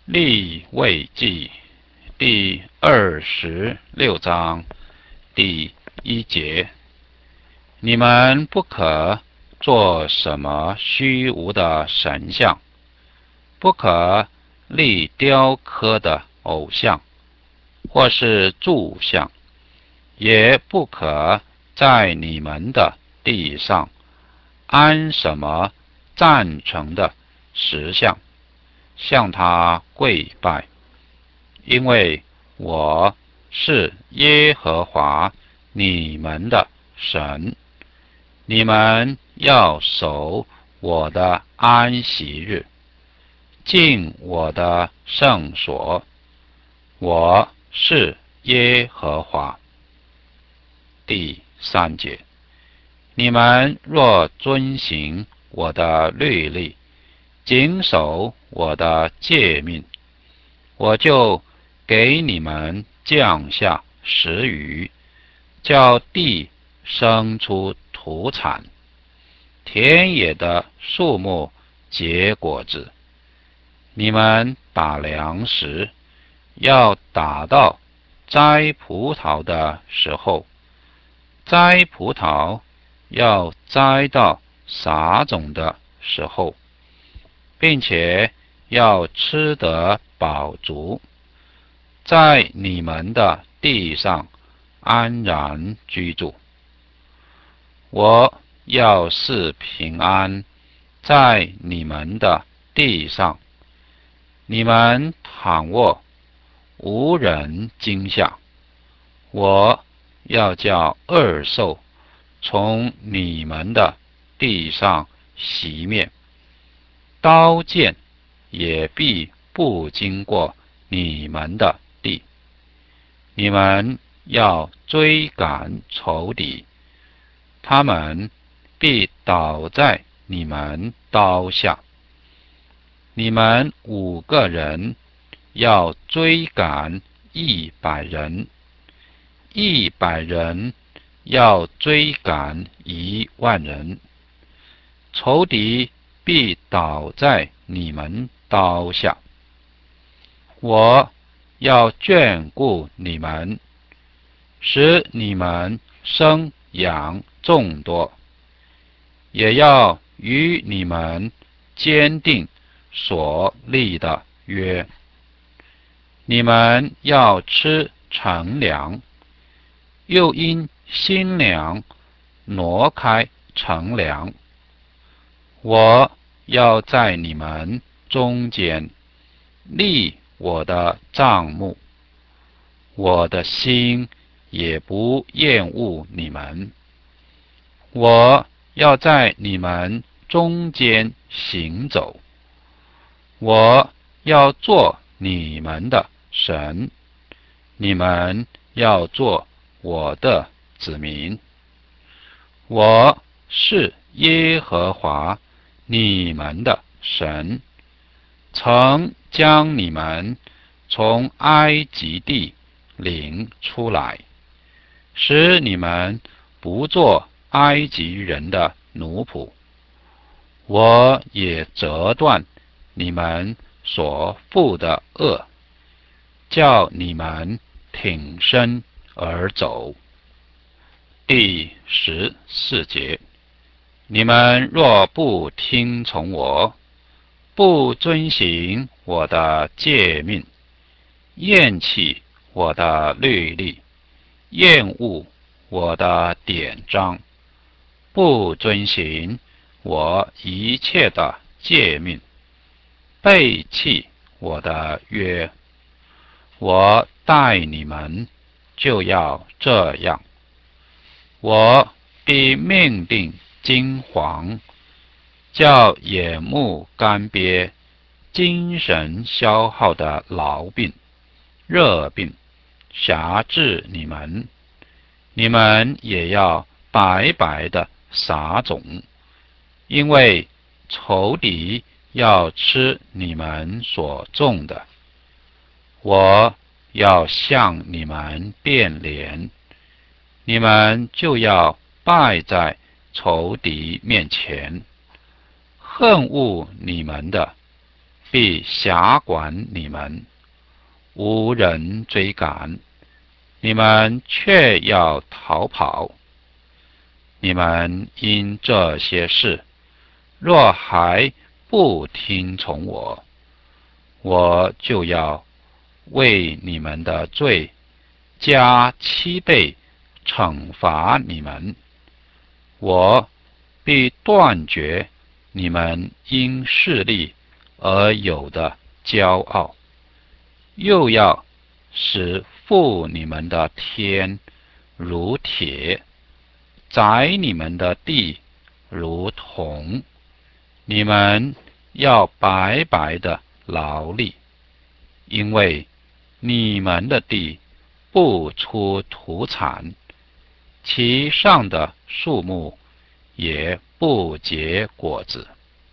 利未记第26章第1节：你们不可做什么虚无的神像，不可立雕刻的偶像，或是柱像，也不可在你们的地上安什么赞成的石像，向他跪拜，因为我是耶和华你们的神。你们要守我的安息日，进我的圣所。我是耶和华。第3节：你们若遵行我的律例，谨守我的诫命，我就给你们降下时雨，叫地生出土产，田野的树木结果子。你们打粮食，要打到摘葡萄的时候，摘葡萄要摘到撒种的时候，并且要吃得饱足，在你们的地上安然居住。我要是平安在你们的地上，你们躺卧，无人惊吓。我要叫恶兽从你们的地上熄灭，刀剑也必不经过你们的地。你们要追赶仇敌，他们必倒在你们刀下。你们5个人要追赶100人，100人要追赶10000人，仇敌必倒在你们刀下。我要眷顾你们，使你们生养众多，也要与你们坚定所立的约。你们要吃陈粮，又因新粮挪开陈粮。我要在你们中间立我的帐幕，我的心也不厌恶你们。我要在你们中间行走，我要做你们的神，你们要做我的子民。我是耶和华你们的神，曾将你们从埃及地领出来，使你们不做埃及人的奴仆。我也折断你们所负的恶，叫你们挺身而走。第14节：你们若不听从我，不遵行我的诫命，厌弃我的律例，厌恶我的典章，不遵行我一切的诫命，背弃我的约，我待你们就要这样。我必命定金黄，叫眼目干瘪、精神消耗的痨病、热病辖制你们。你们也要白白的撒种，因为仇敌要吃你们所种的。我要向你们变脸，你们就要败在仇敌面前。恨恶你们的， 必辖管你们，无人追赶，你们却要逃跑。你们因这些事，若还不听从我，我就要为你们的罪加7倍惩罚你们。我必断绝你们因势力而有的骄傲，又要使覆你们的天如铁，宰你们的地如铜。你们要白白的劳力，因为你们的地不出土产，其上的树木也不结果子。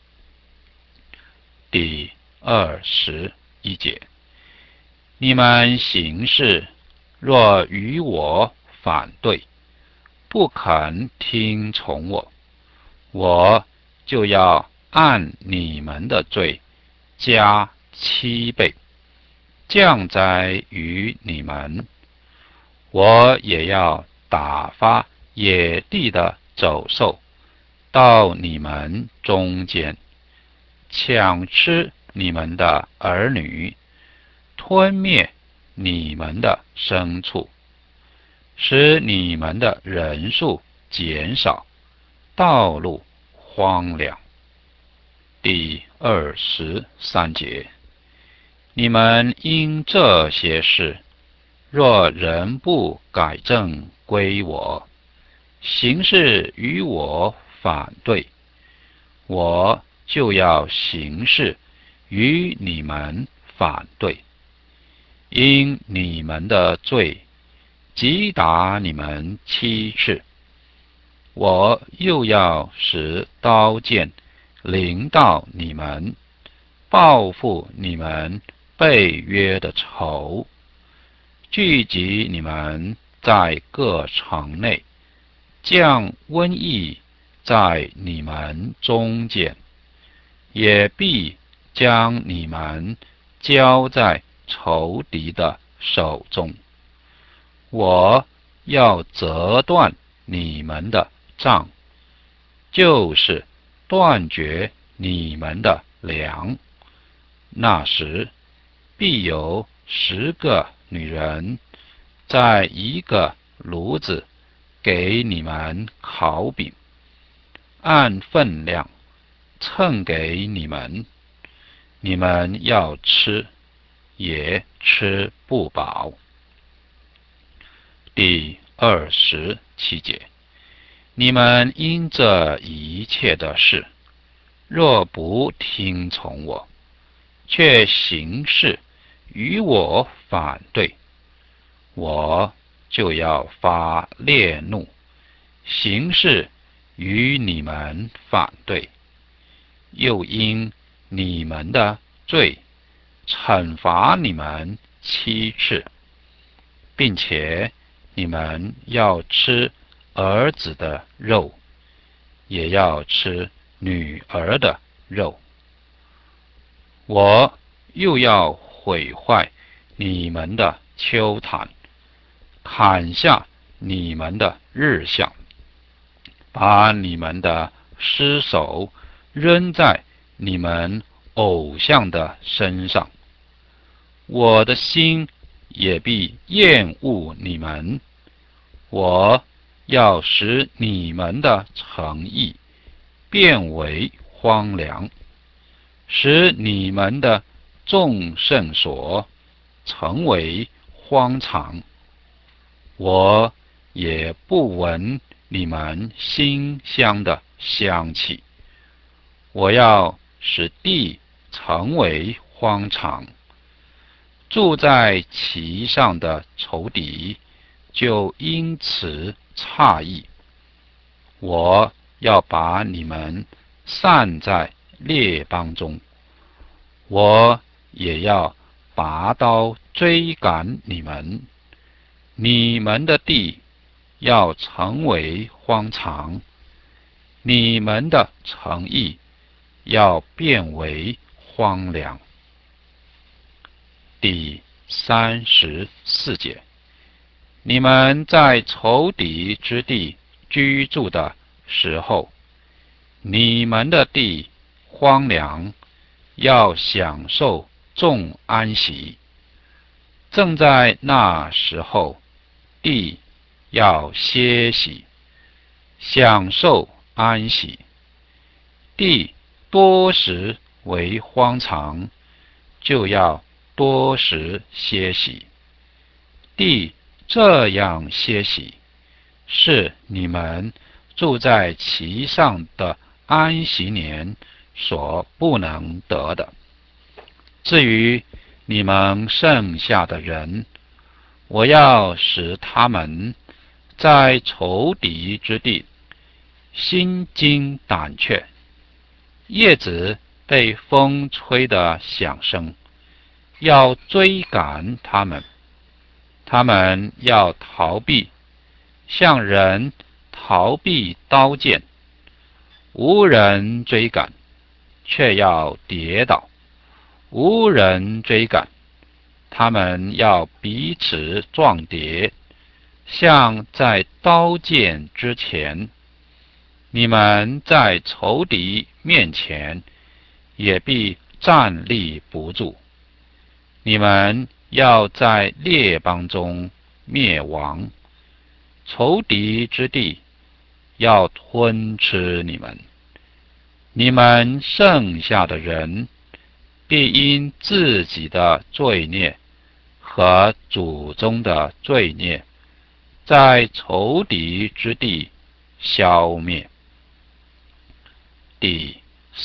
第21节，你们行事若与我反对，不肯听从我，我就要按你们的罪加7倍，降灾于你们。我也要打发野地的走兽到你们中间，抢吃你们的儿女，吞灭你们的牲畜，使你们的人数减少，道路荒凉。第23节，你们因这些事，若人不改正归我，行事与我反对，我就要行事与你们反对，因你们的罪击打你们7次，我又要使刀剑临到你们，报复你们背约的仇，聚集你们在各城内，降瘟疫在你们中间，也必将你们交在仇敌的手中。我要折断你们的杖，就是断绝你们的粮。那时必有10个女人在一个炉子给你们烤饼，按分量称给你们，你们要吃，也吃不饱。第27节，你们因这一切的事，若不听从我，却行事与我反对，我就要发烈怒，行事与你们反对，又因你们的罪惩罚你们7次，并且你们要吃儿子的肉，也要吃女儿的肉。我又要毁坏你们的丘坛，砍下你们的日像，把你们的尸首扔在你们偶像的身上。我的心也必厌恶你们，我要使你们的诚意变为荒凉，使你们的众圣所成为荒场。我也不闻你们馨香的香气，我要使地成为荒场，住在其上的仇敌就因此诧异。我要把你们散在列邦中，我也要拔刀追赶你们，你们的地要成为荒场，你们的城邑要变为荒凉。第34节，你们在仇敌之地居住的时候，你们的地荒凉，要享受众安息。正在那时候，地要歇息，享受安息。地多时为荒场，就要多时歇息。地这样歇息，是你们住在其上的安息年所不能得的。至于你们剩下的人，我要使他们在仇敌之地心惊胆怯，叶子被风吹得响声，要追赶他们，他们要逃避，像人逃避刀剑，无人追赶，却要跌倒；无人追赶，他们要彼此撞跌，像在刀剑之前。你们在仇敌面前也必站立不住，你们要在列邦中灭亡，仇敌之地要吞吃你们。你们剩下的人必因自己的罪孽和祖宗的罪孽，在仇敌之地消灭。第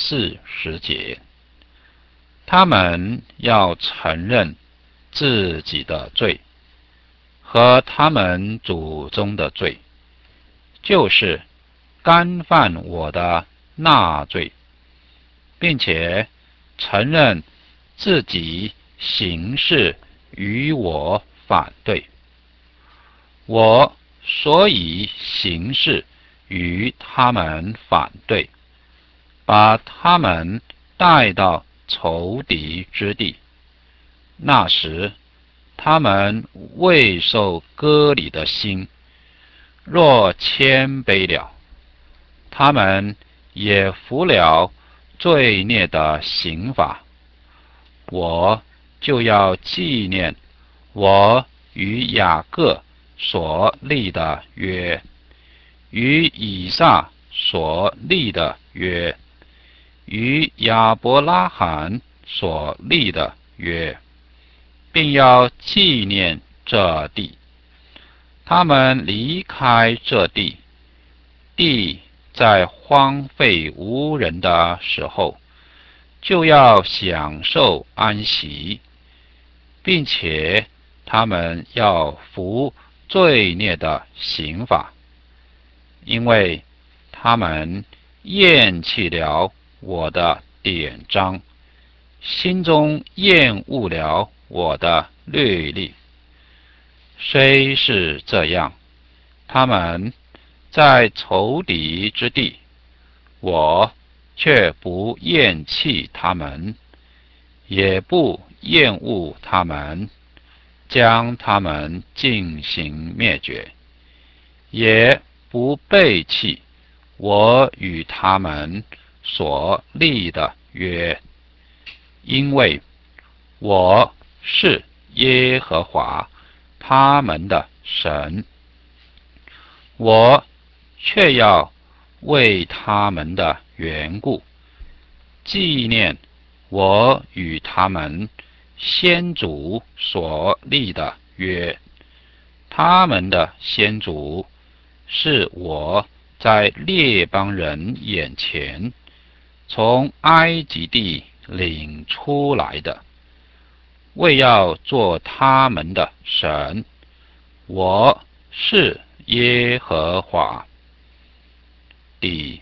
40节，他们要承认自己的罪和他们祖宗的罪，就是干犯我的那罪，并且承认自己行事与我反对。我所以行事与他们反对，把他们带到仇敌之地。那时，他们未受割礼的心，若谦卑了，他们也服了罪孽的刑罚，我就要纪念我与雅各所立的约，与以撒所立的约，与亚伯拉罕所立的约，并要纪念这地。他们离开这地，地在荒废无人的时候，就要享受安息，并且他们要服罪孽的刑罚，因为他们厌弃了我的典章，心中厌恶了我的律例。虽是这样，他们在仇敌之地，我却不厌弃他们，也不厌恶他们，将他们进行灭绝，也不背弃我与他们所立的约，因为我是耶和华他们的神，我却要为他们的缘故纪念我与他们先祖所立的约。他们的先祖是我在列邦人眼前从埃及地领出来的，为要做他们的神。我是耶和华。第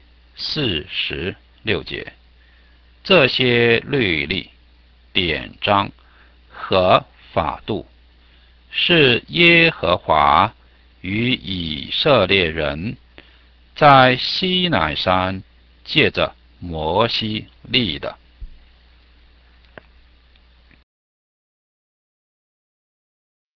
46节，这些律例、典章和法度，是耶和华与以色列人在西乃山借着摩西立的。